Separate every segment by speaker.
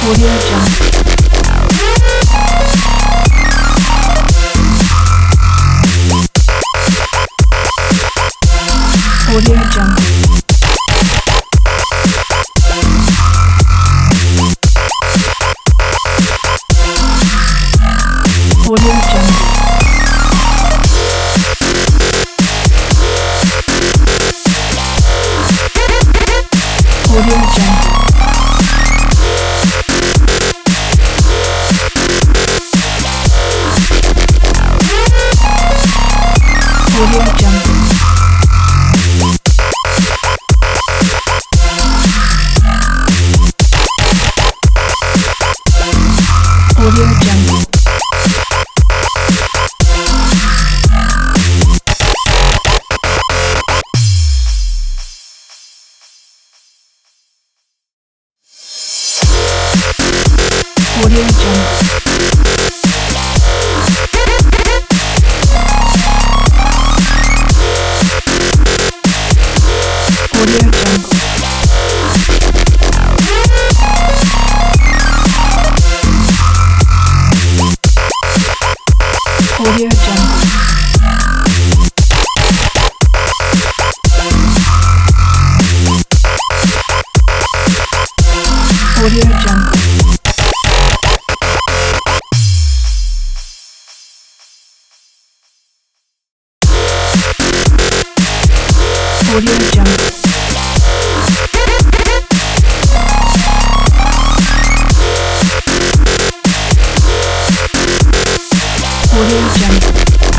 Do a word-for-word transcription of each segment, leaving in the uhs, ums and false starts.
Speaker 1: Audio Jungle. Audio Jungle. Audio Jungle. Audio Jungle. Audio Jungle. Audio Jungle. Audio Jungle. Audio Jungle. Audio Jungle. Audio Jungle. Audio Jungle. Audio Jungle.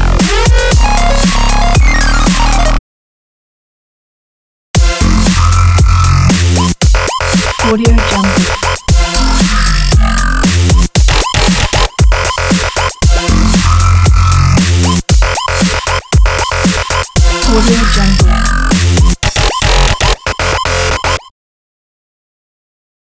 Speaker 1: Audio Jungle. Audio Jungle.